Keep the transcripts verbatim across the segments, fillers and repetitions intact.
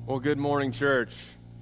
Well, good morning, church.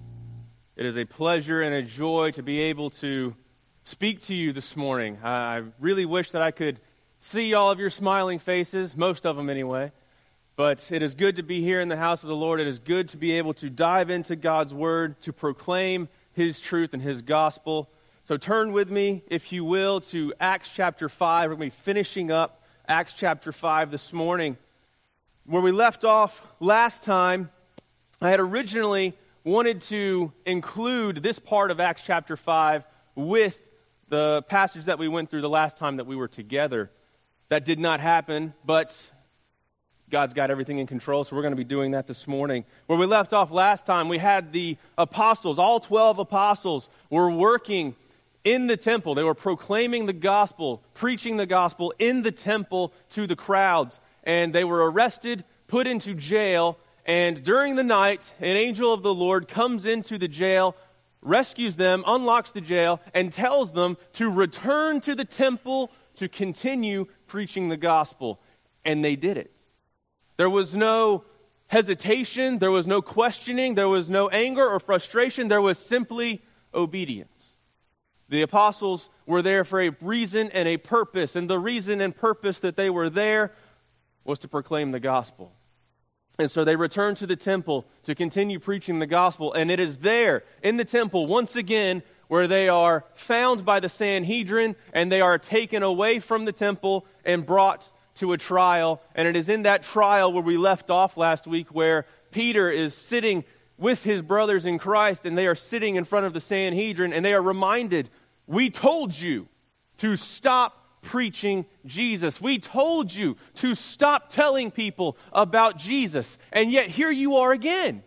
It is a pleasure and a joy to be able to speak to you this morning. I really wish that I could see all of your smiling faces, most of them anyway. But it is good to be here in the house of the Lord. It is good to be able to dive into God's Word, to proclaim His truth and His gospel. So turn with me, if you will, to Acts chapter five. We're going to be finishing up Acts chapter five this morning. Where we left off last time, I had originally wanted to include this part of Acts chapter five with the passage that we went through the last time that we were together. That did not happen, but God's got everything in control, so we're going to be doing that this morning. Where we left off last time, we had the apostles, all twelve apostles were working in the temple. They were proclaiming the gospel, preaching the gospel in the temple to the crowds. And they were arrested, put into jail, and during the night, an angel of the Lord comes into the jail, rescues them, unlocks the jail, and tells them to return to the temple to continue preaching the gospel. And they did it. There was no hesitation, there was no questioning, there was no anger or frustration, there was simply obedience. The apostles were there for a reason and a purpose, and the reason and purpose that they were there was to proclaim the gospel. And so they returned to the temple to continue preaching the gospel. And it is there in the temple, once again, where they are found by the Sanhedrin and they are taken away from the temple and brought to a trial. And it is in that trial where we left off last week, where Peter is sitting with his brothers in Christ and they are sitting in front of the Sanhedrin and they are reminded, we told you to stop preaching Jesus. We told you to stop telling people about Jesus, and yet here you are again.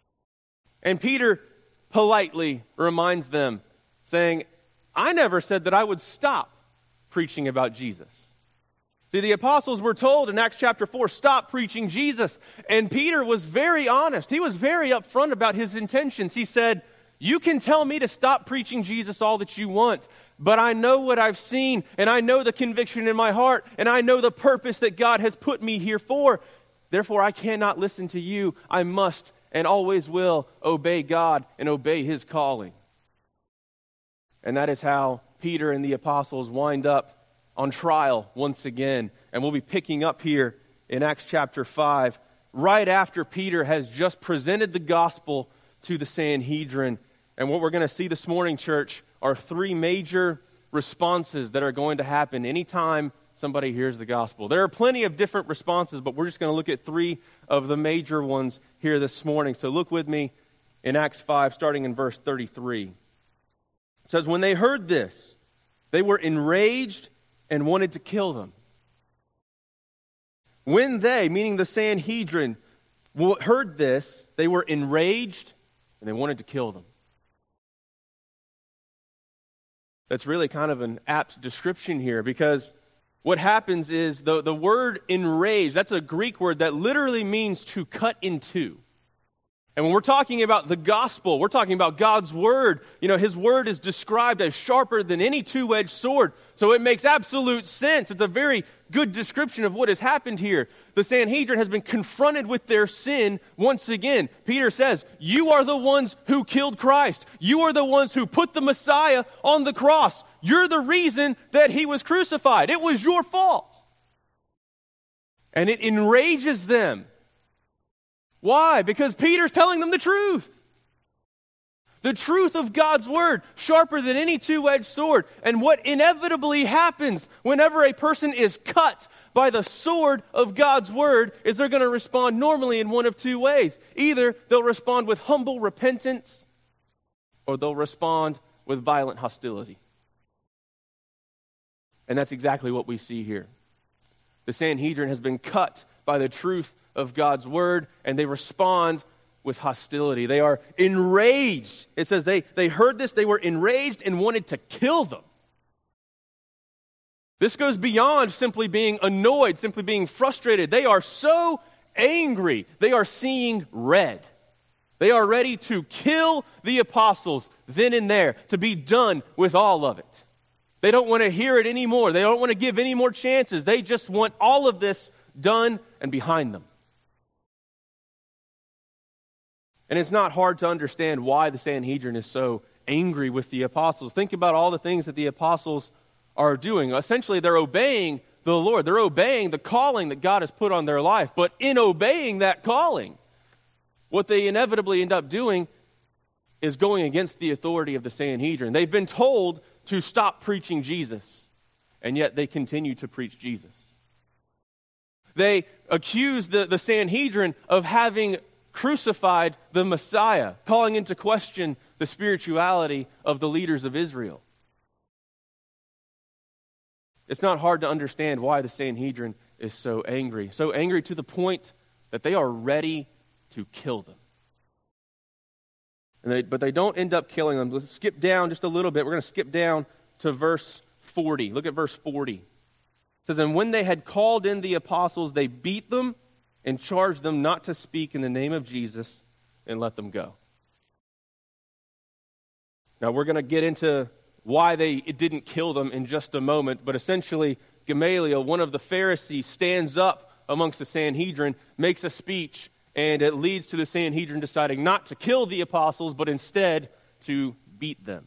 And Peter politely reminds them, saying, I never said that I would stop preaching about Jesus. See, the apostles were told in Acts chapter four, stop preaching Jesus. And Peter was very honest. He was very upfront about his intentions. He said, you can tell me to stop preaching Jesus all that you want, but I know what I've seen, and I know the conviction in my heart, and I know the purpose that God has put me here for. Therefore, I cannot listen to you. I must and always will obey God and obey His calling. And that is how Peter and the apostles wind up on trial once again. And we'll be picking up here in Acts chapter five, right after Peter has just presented the gospel to the Sanhedrin. And what we're going to see this morning, church, are three major responses that are going to happen anytime somebody hears the gospel. There are plenty of different responses, but we're just going to look at three of the major ones here this morning. So look with me in Acts five, starting in verse thirty-three. It says, when they heard this, they were enraged and wanted to kill them. When they, meaning the Sanhedrin, heard this, they were enraged and they wanted to kill them. That's really kind of an apt description here, because what happens is the, the word enraged, that's a Greek word that literally means to cut in two. And when we're talking about the gospel, we're talking about God's word. You know, His word is described as sharper than any two-edged sword. So it makes absolute sense. It's a very good description of what has happened here. The Sanhedrin has been confronted with their sin once again. Peter says, you are the ones who killed Christ. You are the ones who put the Messiah on the cross. You're the reason that He was crucified. It was your fault. And it enrages them. Why? Because Peter's telling them the truth. The truth of God's word, sharper than any two-edged sword. And what inevitably happens whenever a person is cut by the sword of God's word is they're going to respond normally in one of two ways. Either they'll respond with humble repentance, or they'll respond with violent hostility. And that's exactly what we see here. The Sanhedrin has been cut by the truth of God's word, and they respond with hostility. They are enraged. It says they, they heard this, they were enraged and wanted to kill them. This goes beyond simply being annoyed, simply being frustrated. They are so angry, they are seeing red. They are ready to kill the apostles then and there, to be done with all of it. They don't want to hear it anymore. They don't want to give any more chances. They just want all of this done and behind them. And it's not hard to understand why the Sanhedrin is so angry with the apostles. Think about all the things that the apostles are doing. Essentially, they're obeying the Lord. They're obeying the calling that God has put on their life. But in obeying that calling, what they inevitably end up doing is going against the authority of the Sanhedrin. They've been told to stop preaching Jesus, and yet they continue to preach Jesus. They accuse the, the Sanhedrin of having crucified the Messiah, calling into question the spirituality of the leaders of Israel. It's not hard to understand why the Sanhedrin is so angry. So angry to the point that they are ready to kill them. And they, but they don't end up killing them. Let's skip down just a little bit. We're going to skip down to verse forty. Look at verse forty. It says, "And when they had called in the apostles, they beat them and charged them not to speak in the name of Jesus, and let them go." Now we're going to get into why they it didn't kill them in just a moment, but essentially Gamaliel, one of the Pharisees, stands up amongst the Sanhedrin, makes a speech, and it leads to the Sanhedrin deciding not to kill the apostles, but instead to beat them.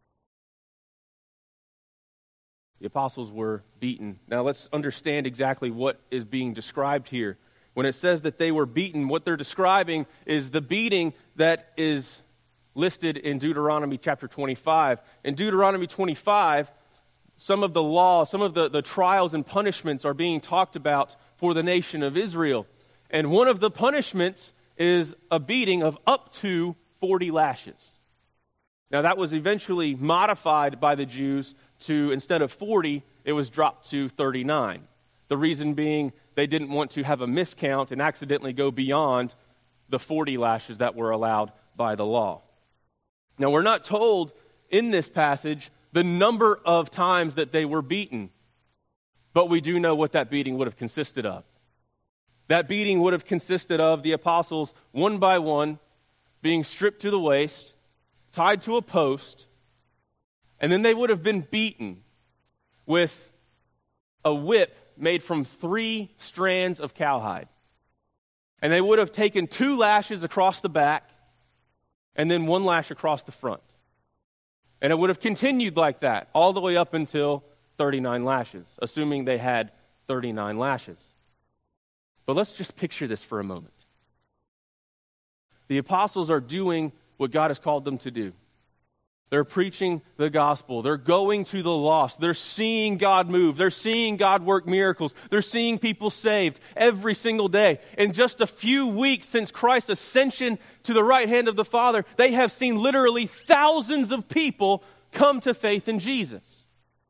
The apostles were beaten. Now let's understand exactly what is being described here. When it says that they were beaten, what they're describing is the beating that is listed in Deuteronomy chapter twenty-five. In Deuteronomy twenty-five, some of the law, some of the, the trials and punishments are being talked about for the nation of Israel. And one of the punishments is a beating of up to forty lashes. Now that was eventually modified by the Jews to, instead of forty, it was dropped to thirty-nine. The reason being they didn't want to have a miscount and accidentally go beyond the forty lashes that were allowed by the law. Now we're not told in this passage the number of times that they were beaten, but we do know what that beating would have consisted of. That beating would have consisted of the apostles, one by one, being stripped to the waist, tied to a post, and then they would have been beaten with a whip made from three strands of cowhide. And they would have taken two lashes across the back and then one lash across the front. And it would have continued like that all the way up until thirty-nine lashes, assuming they had thirty-nine lashes. But let's just picture this for a moment. The apostles are doing what God has called them to do. They're preaching the gospel. They're going to the lost. They're seeing God move. They're seeing God work miracles. They're seeing people saved every single day. In just a few weeks since Christ's ascension to the right hand of the Father, they have seen literally thousands of people come to faith in Jesus.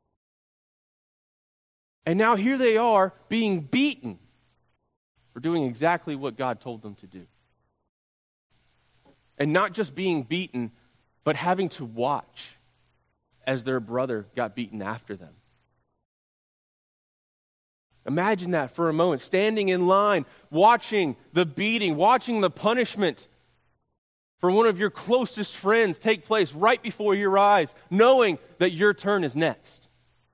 And now here they are being beaten for doing exactly what God told them to do. And not just being beaten, but having to watch as their brother got beaten after them. Imagine that for a moment, standing in line, watching the beating, watching the punishment for one of your closest friends take place right before your eyes, knowing that your turn is next.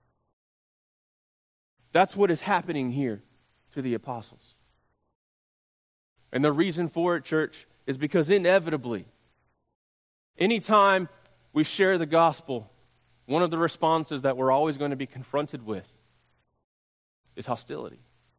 That's what is happening here to the apostles. And the reason for it, church, is because inevitably, anytime we share the gospel, one of the responses that we're always going to be confronted with is hostility.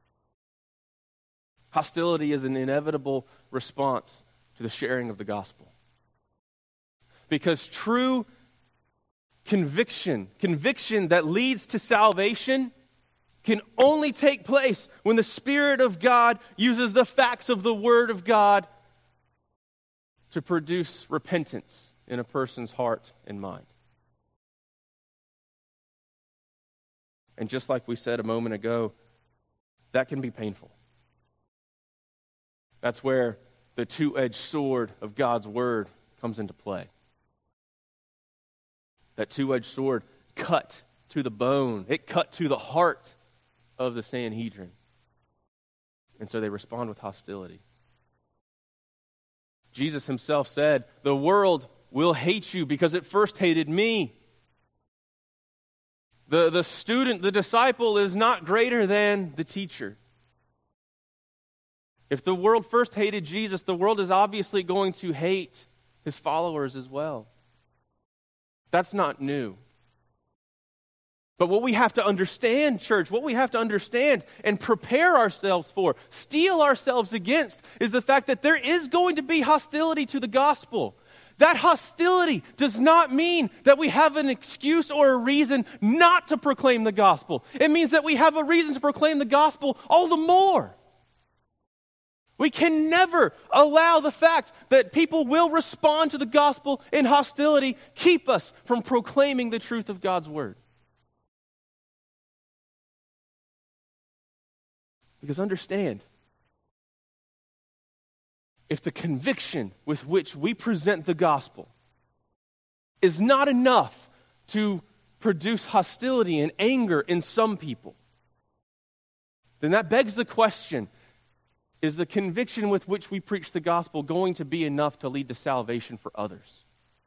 Hostility is an inevitable response to the sharing of the gospel. Because true conviction, conviction that leads to salvation, can only take place when the Spirit of God uses the facts of the Word of God to produce repentance in a person's heart and mind. And just like we said a moment ago, that can be painful. That's where the two-edged sword of God's Word comes into play. That two-edged sword cut to the bone. It cut to the heart of the Sanhedrin. And so they respond with hostility. Jesus himself said, "The world will hate you because it first hated me." The, the student, the disciple is not greater than the teacher. If the world first hated Jesus, the world is obviously going to hate his followers as well. That's not new. But what we have to understand, church, what we have to understand and prepare ourselves for, steel ourselves against, is the fact that there is going to be hostility to the gospel. That hostility does not mean that we have an excuse or a reason not to proclaim the gospel. It means that we have a reason to proclaim the gospel all the more. We can never allow the fact that people will respond to the gospel in hostility keep us from proclaiming the truth of God's word. Because understand, if the conviction with which we present the gospel is not enough to produce hostility and anger in some people, then that begs the question, is the conviction with which we preach the gospel going to be enough to lead to salvation for others?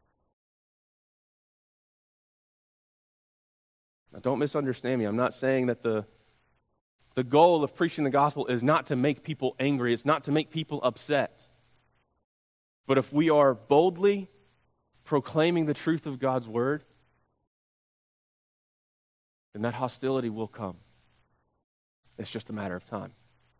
Now, don't misunderstand me. I'm not saying that the The goal of preaching the gospel is not to make people angry. It's not to make people upset. But if we are boldly proclaiming the truth of God's word, then that hostility will come. It's just a matter of time.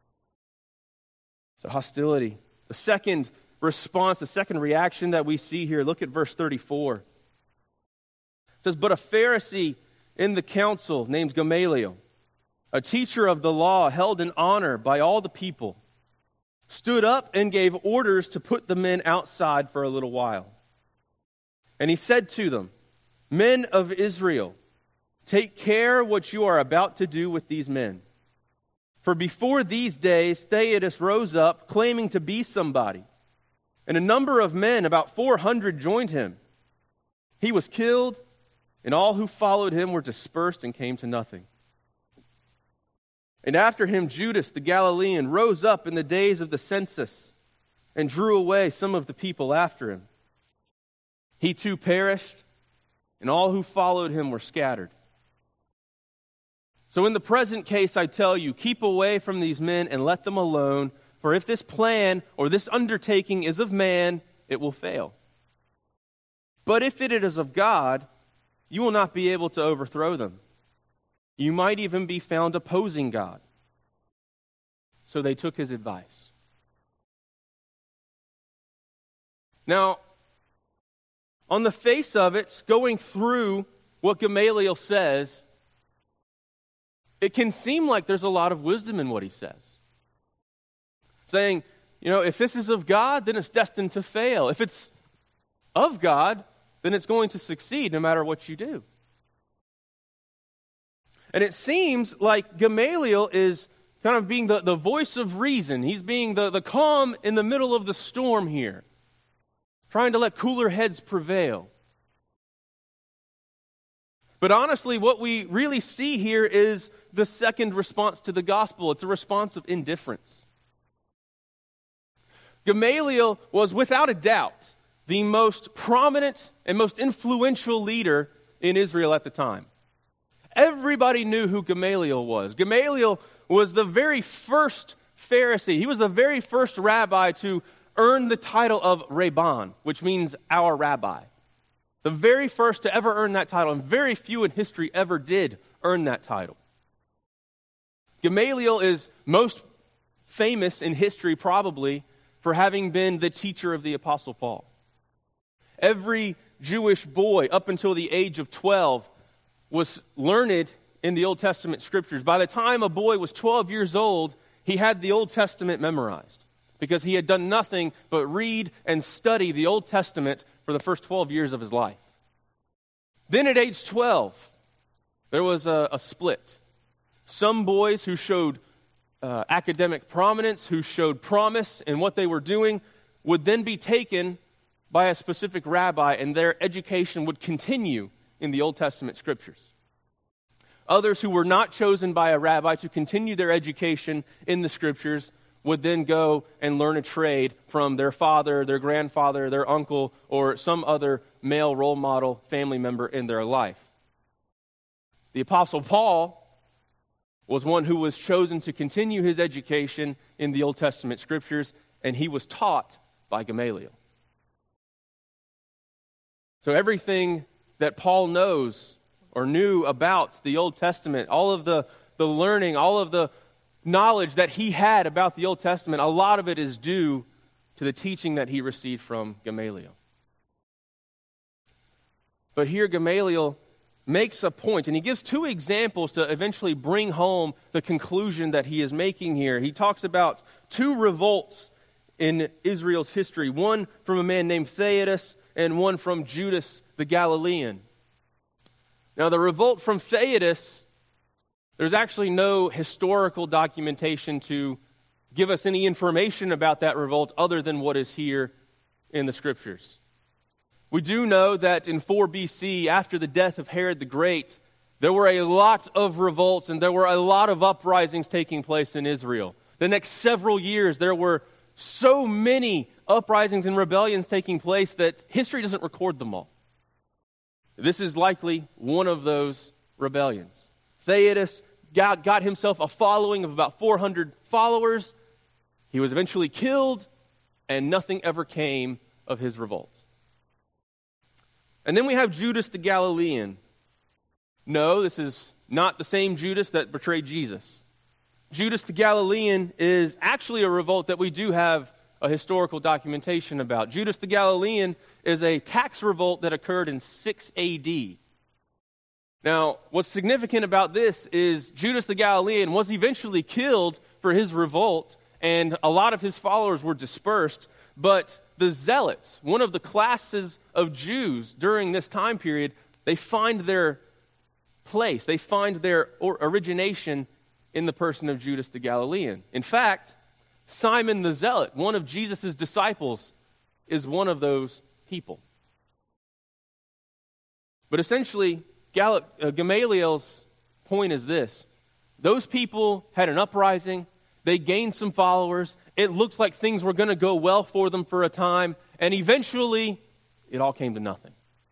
So hostility. The second response, the second reaction that we see here, look at verse thirty-four. It says, "But a Pharisee in the council named Gamaliel, a teacher of the law held in honor by all the people, stood up and gave orders to put the men outside for a little while. And he said to them, 'Men of Israel, take care what you are about to do with these men. For before these days Theudas rose up, claiming to be somebody. And a number of men, about four hundred, joined him. He was killed, and all who followed him were dispersed and came to nothing. And after him, Judas the Galilean rose up in the days of the census and drew away some of the people after him. He too perished, and all who followed him were scattered. So in the present case, I tell you, keep away from these men and let them alone, for if this plan or this undertaking is of man, it will fail. But if it is of God, you will not be able to overthrow them. You might even be found opposing God.' So they took his advice." Now, on the face of it, going through what Gamaliel says, it can seem like there's a lot of wisdom in what he says. Saying, you know, if this is of God, then it's destined to fail. If it's of God, then it's going to succeed no matter what you do. And it seems like Gamaliel is kind of being the, the voice of reason. He's being the, the calm in the middle of the storm here, trying to let cooler heads prevail. But honestly, what we really see here is the second response to the gospel. It's a response of indifference. Gamaliel was without a doubt the most prominent and most influential leader in Israel at the time. Everybody knew who Gamaliel was. Gamaliel was the very first Pharisee. He was the very first rabbi to earn the title of Rabban, which means our rabbi. The very first to ever earn that title, and very few in history ever did earn that title. Gamaliel is most famous in history probably for having been the teacher of the Apostle Paul. Every Jewish boy up until the age of twelve was learned in the Old Testament scriptures. By the time a boy was twelve years old, he had the Old Testament memorized because he had done nothing but read and study the Old Testament for the first twelve years of his life. Then at age twelve, there was a, a split. Some boys who showed uh, academic prominence, who showed promise in what they were doing, would then be taken by a specific rabbi, and their education would continue in the Old Testament scriptures. Others who were not chosen by a rabbi to continue their education in the scriptures would then go and learn a trade from their father, their grandfather, their uncle, or some other male role model family member in their life. The Apostle Paul was one who was chosen to continue his education in the Old Testament scriptures, and he was taught by Gamaliel. So everything that Paul knows or knew about the Old Testament, all of the, the learning, all of the knowledge that he had about the Old Testament, a lot of it is due to the teaching that he received from Gamaliel. But here Gamaliel makes a point, and he gives two examples to eventually bring home the conclusion that he is making here. He talks about two revolts in Israel's history, one from a man named Theudas and one from Judas the Galilean. Now, the revolt from Theudas, there's actually no historical documentation to give us any information about that revolt other than what is here in the Scriptures. We do know that in four B C, after the death of Herod the Great, there were a lot of revolts and there were a lot of uprisings taking place in Israel. The next several years, there were so many uprisings and rebellions taking place that history doesn't record them all. This is likely one of those rebellions. Theudas got, got himself a following of about four hundred followers. He was eventually killed, and nothing ever came of his revolt. And then we have Judas the Galilean. No, this is not the same Judas that betrayed Jesus. Judas the Galilean is actually a revolt that we do have a historical documentation about. Judas the Galilean is a tax revolt that occurred in six A D. Now, what's significant about this is Judas the Galilean was eventually killed for his revolt, and a lot of his followers were dispersed, but the Zealots, one of the classes of Jews during this time period, they find their place, they find their origination in the person of Judas the Galilean. In fact, Simon the Zealot, one of Jesus' disciples, is one of those people. But essentially, Gal- uh, Gamaliel's point is this. Those people had an uprising. They gained some followers. It looked like things were going to go well for them for a time. And eventually, it all came to nothing.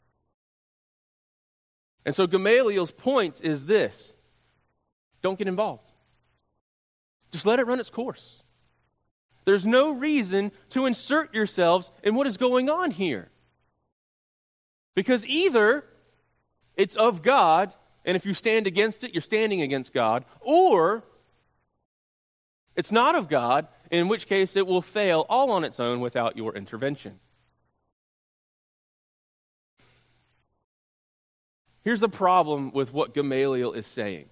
And so Gamaliel's point is this. Don't get involved. Just let it run its course. There's no reason to insert yourselves in what is going on here. Because either it's of God, and if you stand against it, you're standing against God, or it's not of God, in which case it will fail all on its own without your intervention. Here's the problem with what Gamaliel is saying.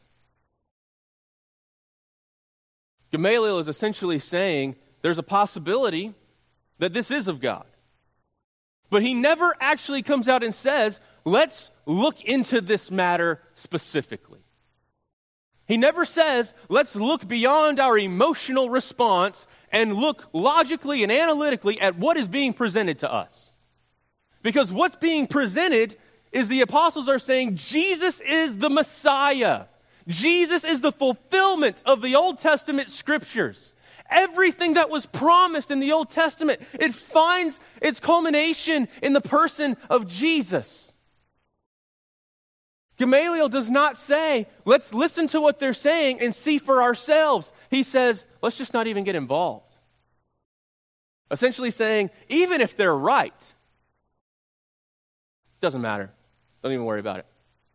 Gamaliel is essentially saying there's a possibility that this is of God. But he never actually comes out and says, let's look into this matter specifically. He never says, let's look beyond our emotional response and look logically and analytically at what is being presented to us. Because what's being presented is the apostles are saying Jesus is the Messiah. Jesus is the fulfillment of the Old Testament scriptures. Everything that was promised in the Old Testament, it finds its culmination in the person of Jesus. Gamaliel does not say, let's listen to what they're saying and see for ourselves. He says, let's just not even get involved. Essentially saying, even if they're right, doesn't matter. Don't even worry about it.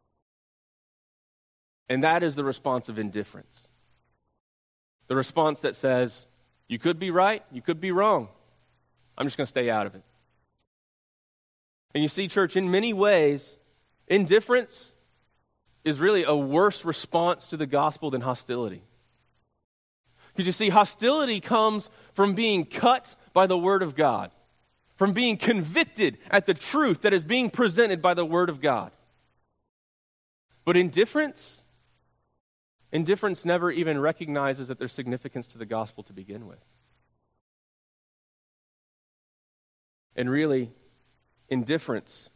And that is the response of indifference. The response that says, you could be right, you could be wrong. I'm just going to stay out of it. And you see, church, in many ways, indifference is really a worse response to the gospel than hostility. Because you see, hostility comes from being cut by the word of God, from being convicted at the truth that is being presented by the word of God. But indifference, indifference never even recognizes that there's significance to the gospel to begin with. And really, indifference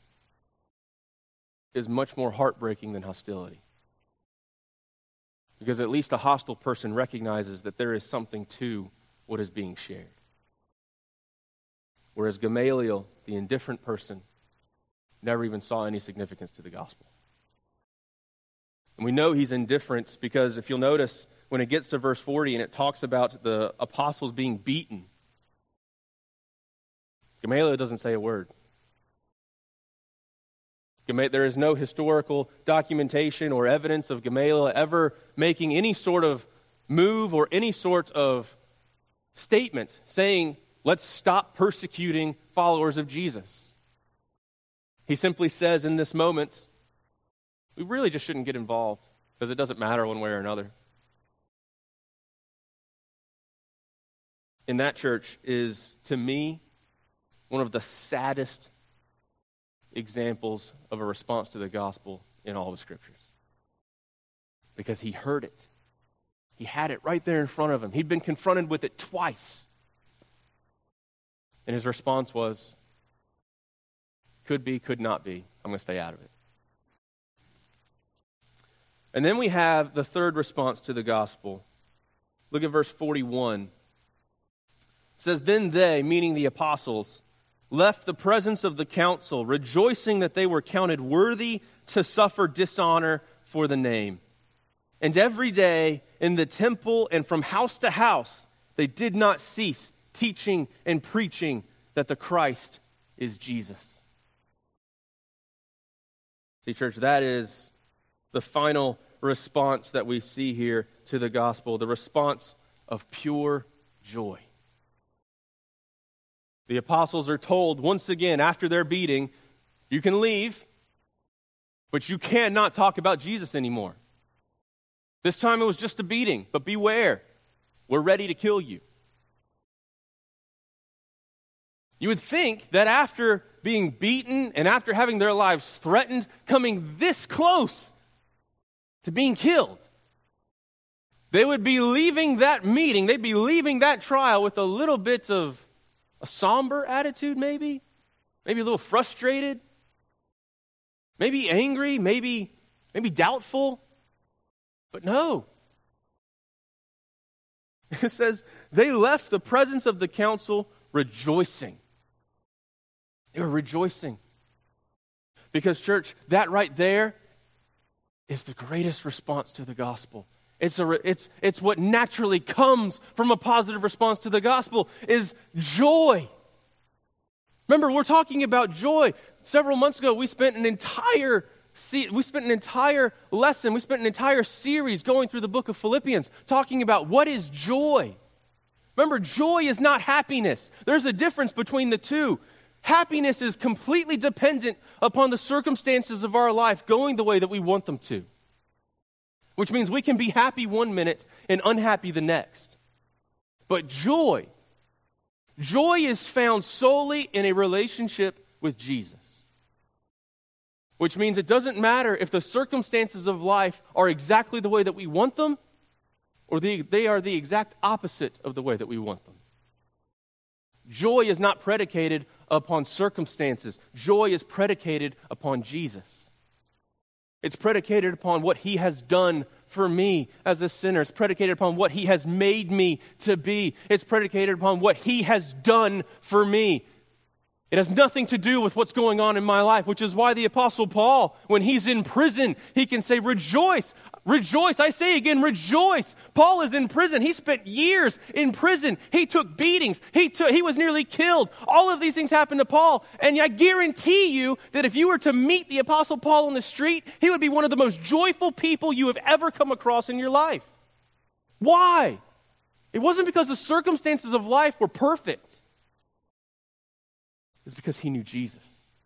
is much more heartbreaking than hostility. Because at least a hostile person recognizes that there is something to what is being shared. Whereas Gamaliel, the indifferent person, never even saw any significance to the gospel. And we know he's indifferent because if you'll notice, when it gets to verse forty and it talks about the apostles being beaten, Gamaliel doesn't say a word. There is no historical documentation or evidence of Gamaliel ever making any sort of move or any sort of statement saying, let's stop persecuting followers of Jesus. He simply says in this moment, we really just shouldn't get involved because it doesn't matter one way or another. In that church is, to me, one of the saddest examples of a response to the gospel in all the scriptures. Because he heard it. He had it right there in front of him. He'd been confronted with it twice. And his response was, could be, could not be. I'm going to stay out of it. And then we have the third response to the gospel. Look at verse forty-one. It says, then they, meaning the apostles, left the presence of the council, rejoicing that they were counted worthy to suffer dishonor for the name. And every day in the temple and from house to house, they did not cease teaching and preaching that the Christ is Jesus. See, church, that is the final response that we see here to the gospel, the response of pure joy. The apostles are told once again after their beating, you can leave, but you cannot talk about Jesus anymore. This time it was just a beating, but beware, we're ready to kill you. You would think that after being beaten and after having their lives threatened, coming this close to being killed, they would be leaving that meeting, they'd be leaving that trial with a little bit of a somber attitude, maybe, maybe a little frustrated, maybe angry, maybe, maybe doubtful. But no. It says, they left the presence of the council rejoicing. They were rejoicing. Because, church, that right there is the greatest response to the gospel. It's, a, it's, it's what naturally comes from a positive response to the gospel is joy. Remember, we're talking about joy. Several months ago, we spent an entire we spent an entire lesson, we spent an entire series going through the book of Philippians, talking about what is joy. Remember, joy is not happiness. There's a difference between the two. Happiness is completely dependent upon the circumstances of our life going the way that we want them to. Which means we can be happy one minute and unhappy the next. But joy, joy is found solely in a relationship with Jesus. Which means it doesn't matter if the circumstances of life are exactly the way that we want them, or the, they are the exact opposite of the way that we want them. Joy is not predicated upon circumstances. Joy is predicated upon Jesus. It's predicated upon what he has done for me as a sinner. It's predicated upon what he has made me to be. It's predicated upon what he has done for me. It has nothing to do with what's going on in my life, which is why the Apostle Paul, when he's in prison, he can say, rejoice, rejoice. I say again, rejoice. Paul is in prison. He spent years in prison. He took beatings. He took, he was nearly killed. All of these things happened to Paul. And I guarantee you that if you were to meet the Apostle Paul on the street, he would be one of the most joyful people you have ever come across in your life. Why? It wasn't because the circumstances of life were perfect. It's because he knew Jesus.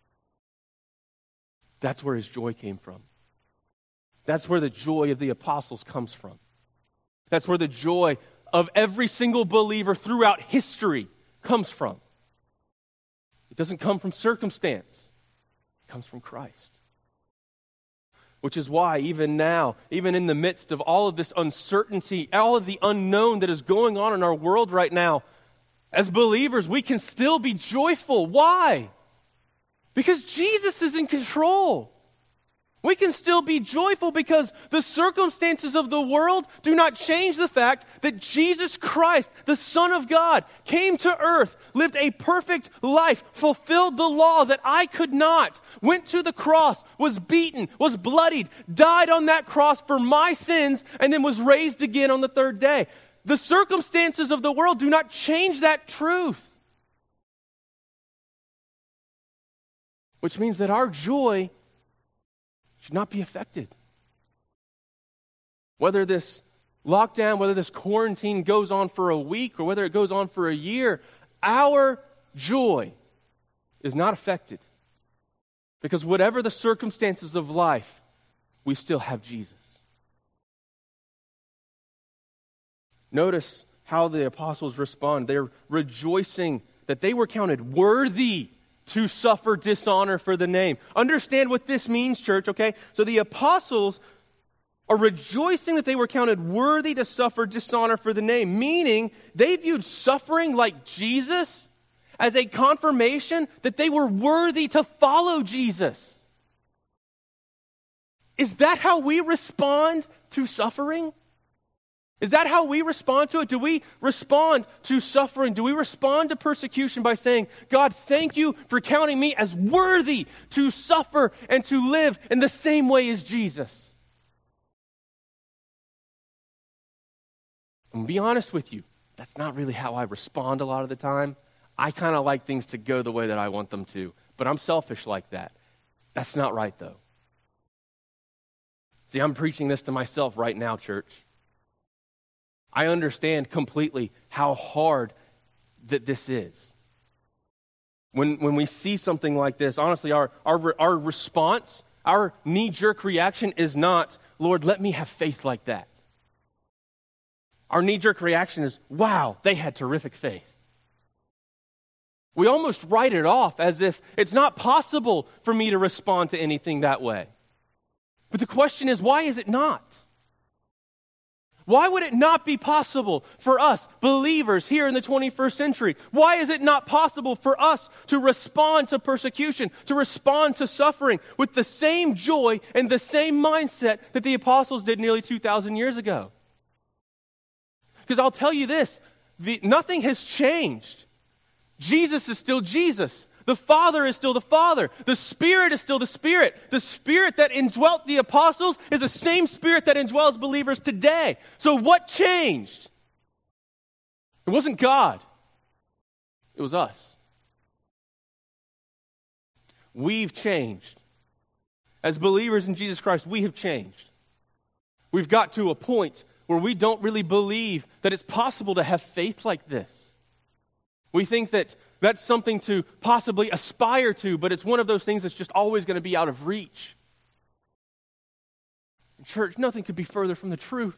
That's where his joy came from. That's where the joy of the apostles comes from. That's where the joy of every single believer throughout history comes from. It doesn't come from circumstance. It comes from Christ. Which is why even now, even in the midst of all of this uncertainty, all of the unknown that is going on in our world right now, as believers, we can still be joyful. Why? Because Jesus is in control. We can still be joyful because the circumstances of the world do not change the fact that Jesus Christ, the Son of God, came to earth, lived a perfect life, fulfilled the law that I could not, went to the cross, was beaten, was bloodied, died on that cross for my sins, and then was raised again on the third day. The circumstances of the world do not change that truth. Which means that our joy should not be affected. Whether this lockdown, whether this quarantine goes on for a week or whether it goes on for a year, our joy is not affected. Because whatever the circumstances of life, we still have Jesus. Notice how the apostles respond. They're rejoicing that they were counted worthy to suffer dishonor for the name. Understand what this means, church, okay? So the apostles are rejoicing that they were counted worthy to suffer dishonor for the name, meaning they viewed suffering like Jesus as a confirmation that they were worthy to follow Jesus. Is that how we respond to suffering? Is that how we respond to it? Do we respond to suffering? Do we respond to persecution by saying, God, thank you for counting me as worthy to suffer and to live in the same way as Jesus? I'm going to be honest with you, that's not really how I respond a lot of the time. I kind of like things to go the way that I want them to, but I'm selfish like that. That's not right, though. See, I'm preaching this to myself right now, church. I understand completely how hard that this is. When when we see something like this, honestly, our, our, our response, our knee-jerk reaction is not, Lord, let me have faith like that. Our knee-jerk reaction is, wow, they had terrific faith. We almost write it off as if it's not possible for me to respond to anything that way. But the question is, why is it not? Why would it not be possible for us, believers here in the twenty-first century? Why is it not possible for us to respond to persecution, to respond to suffering with the same joy and the same mindset that the apostles did nearly two thousand years ago? Because I'll tell you this, the, nothing has changed. Jesus is still Jesus. The Father is still the Father. The Spirit is still the Spirit. The Spirit that indwelt the apostles is the same Spirit that indwells believers today. So what changed? It wasn't God. It was us. We've changed. As believers in Jesus Christ, we have changed. We've got to a point where we don't really believe that it's possible to have faith like this. We think that that's something to possibly aspire to, but it's one of those things that's just always going to be out of reach. Church, nothing could be further from the truth.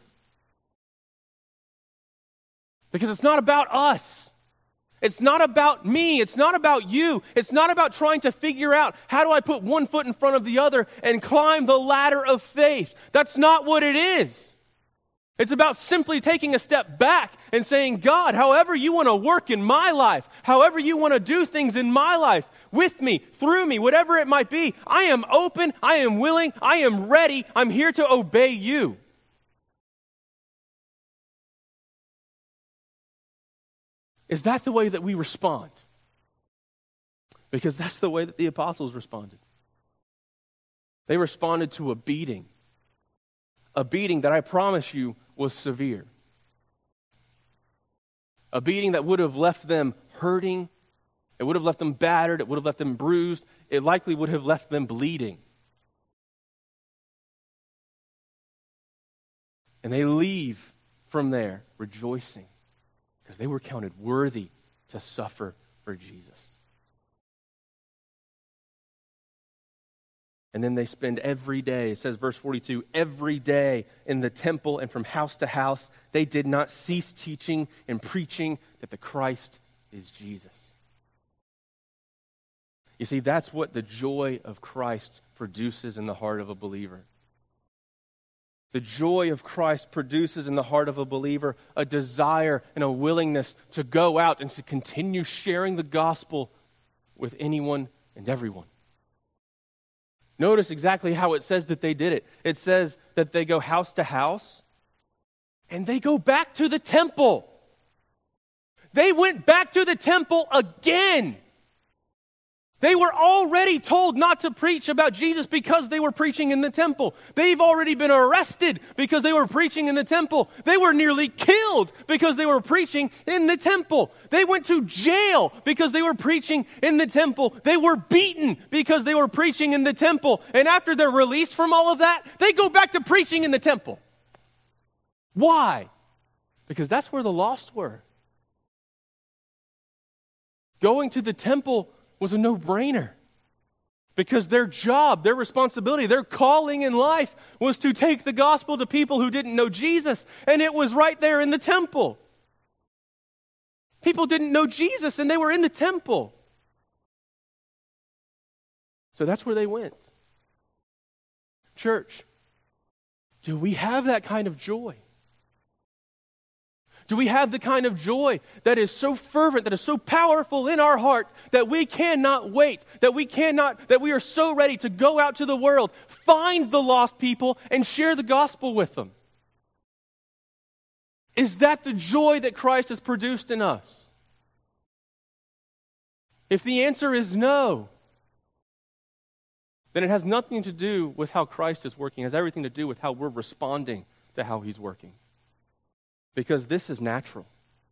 Because it's not about us. It's not about me. It's not about you. It's not about trying to figure out how do I put one foot in front of the other and climb the ladder of faith. That's not what it is. It's about simply taking a step back and saying, God, however you want to work in my life, however you want to do things in my life, with me, through me, whatever it might be, I am open, I am willing, I am ready, I'm here to obey you. Is that the way that we respond? Because that's the way that the apostles responded. They responded to a beating. A beating that I promise you was severe. A beating that would have left them hurting. It would have left them battered. It would have left them bruised. It likely would have left them bleeding. And they leave from there rejoicing because they were counted worthy to suffer for Jesus. And then they spend every day, it says verse forty-two, every day in the temple and from house to house, they did not cease teaching and preaching that the Christ is Jesus. You see, that's what the joy of Christ produces in the heart of a believer. The joy of Christ produces in the heart of a believer a desire and a willingness to go out and to continue sharing the gospel with anyone and everyone. Notice exactly how it says that they did it. It says that they go house to house, and they go back to the temple. They went back to the temple again. They were already told not to preach about Jesus because they were preaching in the temple. They've already been arrested because they were preaching in the temple. They were nearly killed because they were preaching in the temple. They went to jail because they were preaching in the temple. They were beaten because they were preaching in the temple. And after they're released from all of that, they go back to preaching in the temple. Why? Because that's where the lost were. Going to the temple was a no-brainer because their job, their responsibility, their calling in life was to take the gospel to people who didn't know Jesus, and it was right there in the temple. People didn't know Jesus, and they were in the temple. So that's where they went. Church, do we have that kind of joy? Do we have the kind of joy that is so fervent, that is so powerful in our heart that we cannot wait, that we cannot, that we are so ready to go out to the world, find the lost people, and share the gospel with them? Is that the joy that Christ has produced in us? If the answer is no, then it has nothing to do with how Christ is working. It has everything to do with how we're responding to how he's working. Because this is natural.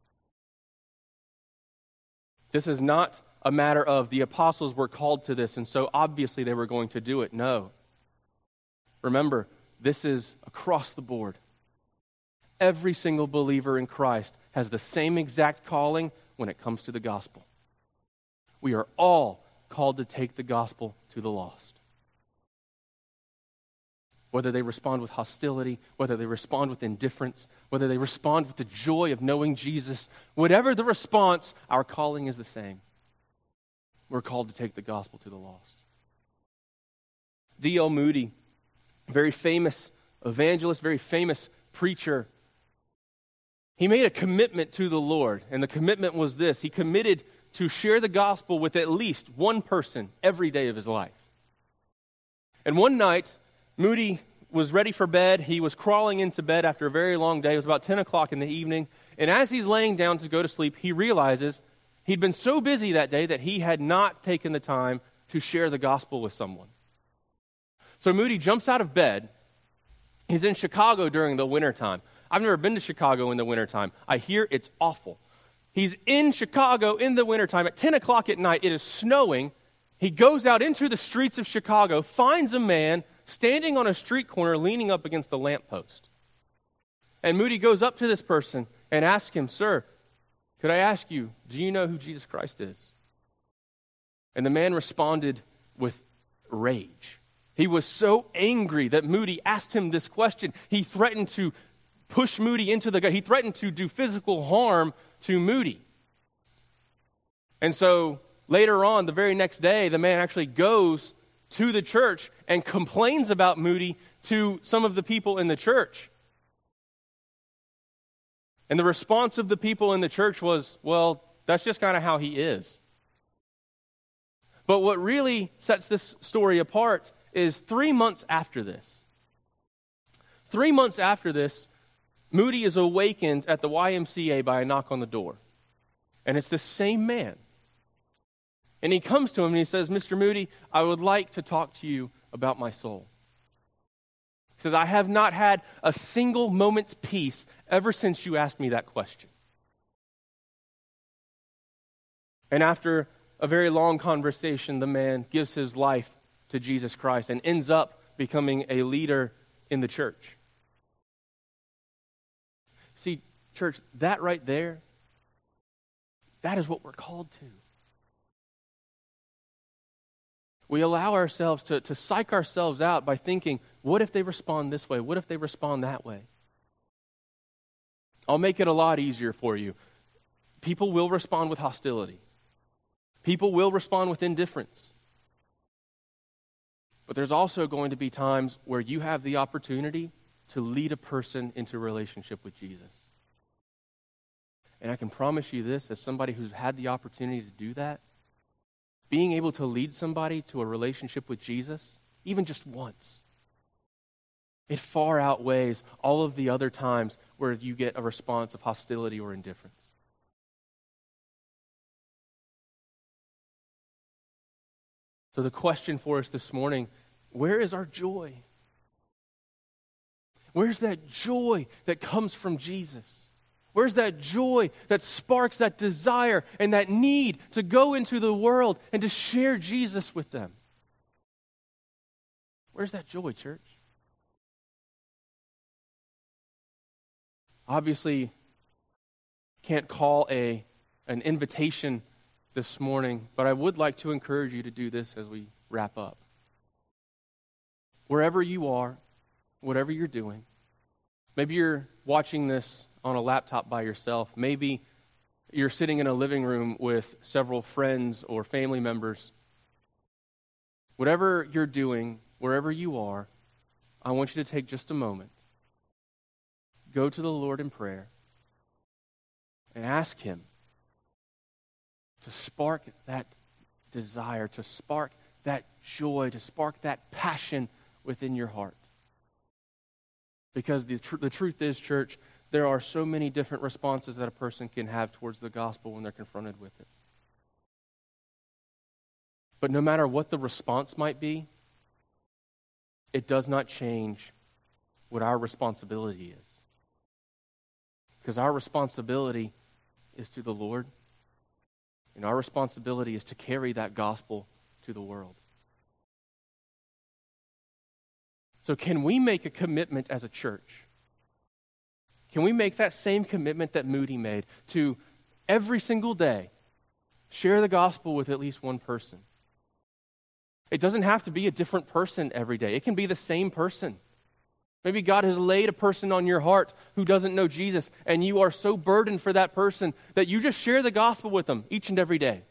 This is not a matter of the apostles were called to this, and so obviously they were going to do it. No. Remember, this is across the board. Every single believer in Christ has the same exact calling when it comes to the gospel. We are all called to take the gospel to the lost. Whether they respond with hostility, whether they respond with indifference, whether they respond with the joy of knowing Jesus, whatever the response, our calling is the same. We're called to take the gospel to the lost. D L Moody, very famous evangelist, very famous preacher, he made a commitment to the Lord, and the commitment was this. He committed to share the gospel with at least one person every day of his life. And one night, Moody was ready for bed. He was crawling into bed after a very long day. It was about ten o'clock in the evening. And as he's laying down to go to sleep, he realizes he'd been so busy that day that he had not taken the time to share the gospel with someone. So Moody jumps out of bed. He's in Chicago during the wintertime. I've never been to Chicago in the wintertime. I hear it's awful. He's in Chicago in the wintertime at ten o'clock at night. It is snowing. He goes out into the streets of Chicago, finds a man standing on a street corner leaning up against a lamppost. And Moody goes up to this person and asks him, "Sir, could I ask you, do you know who Jesus Christ is?" And the man responded with rage. He was so angry that Moody asked him this question. He threatened to push Moody into the gut. He threatened to do physical harm to Moody. And so later on, the very next day, the man actually goes to the church and complains about Moody to some of the people in the church. And the response of the people in the church was, well, that's just kind of how he is. But what really sets this story apart is three months after this. Three months after this, Moody is awakened at the Y M C A by a knock on the door. And it's the same man. And he comes to him and he says, "Mister Moody, I would like to talk to you about my soul." He says, "I have not had a single moment's peace ever since you asked me that question." And after a very long conversation, the man gives his life to Jesus Christ and ends up becoming a leader in the church. See, church, that right there, that is what we're called to. We allow ourselves to, to psych ourselves out by thinking, what if they respond this way? What if they respond that way? I'll make it a lot easier for you. People will respond with hostility. People will respond with indifference. But there's also going to be times where you have the opportunity to lead a person into a relationship with Jesus. And I can promise you this, as somebody who's had the opportunity to do that, being able to lead somebody to a relationship with Jesus, even just once, it far outweighs all of the other times where you get a response of hostility or indifference. So the question for us this morning, where is our joy? Where's that joy that comes from Jesus? Where's that joy that sparks that desire and that need to go into the world and to share Jesus with them? Where's that joy, church? Obviously, can't call a an invitation this morning, but I would like to encourage you to do this as we wrap up. Wherever you are, whatever you're doing, maybe you're watching this on a laptop by yourself. Maybe you're sitting in a living room with several friends or family members. Whatever you're doing, wherever you are, I want you to take just a moment. Go to the Lord in prayer and ask Him to spark that desire, to spark that joy, to spark that passion within your heart. Because the, tr- the truth is, church, there are so many different responses that a person can have towards the gospel when they're confronted with it. But no matter what the response might be, it does not change what our responsibility is. Because our responsibility is to the Lord, and our responsibility is to carry that gospel to the world. So can we make a commitment as a church? Can we make that same commitment that Moody made to every single day share the gospel with at least one person? It doesn't have to be a different person every day. It can be the same person. Maybe God has laid a person on your heart who doesn't know Jesus, and you are so burdened for that person that you just share the gospel with them each and every day.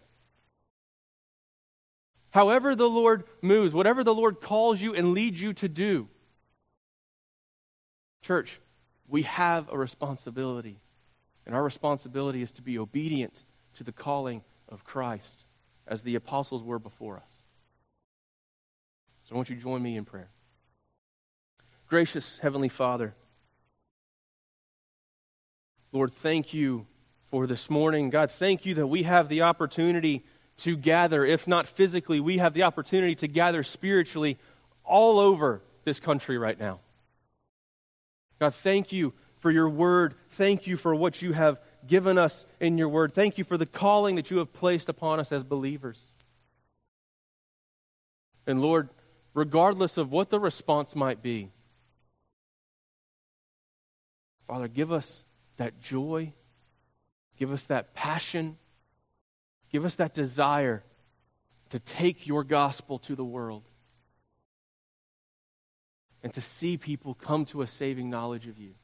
However the Lord moves, whatever the Lord calls you and leads you to do. Church, we have a responsibility, and our responsibility is to be obedient to the calling of Christ, as the apostles were before us. So I want you to join me in prayer. Gracious Heavenly Father, Lord, thank you for this morning. God, thank you that we have the opportunity to gather. If not physically, we have the opportunity to gather spiritually all over this country right now. God, thank you for your word. Thank you for what you have given us in your word. Thank you for the calling that you have placed upon us as believers. And Lord, regardless of what the response might be, Father, give us that joy, give us that passion, give us that desire to take your gospel to the world and to see people come to a saving knowledge of you.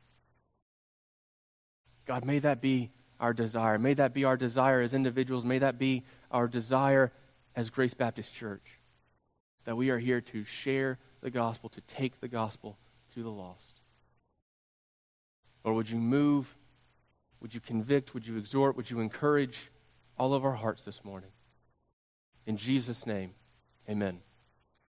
God, may that be our desire. May that be our desire as individuals. May that be our desire as Grace Baptist Church, that we are here to share the gospel, to take the gospel to the lost. Lord, would you move? Would you convict? Would you exhort? Would you encourage all of our hearts this morning? In Jesus' name, amen.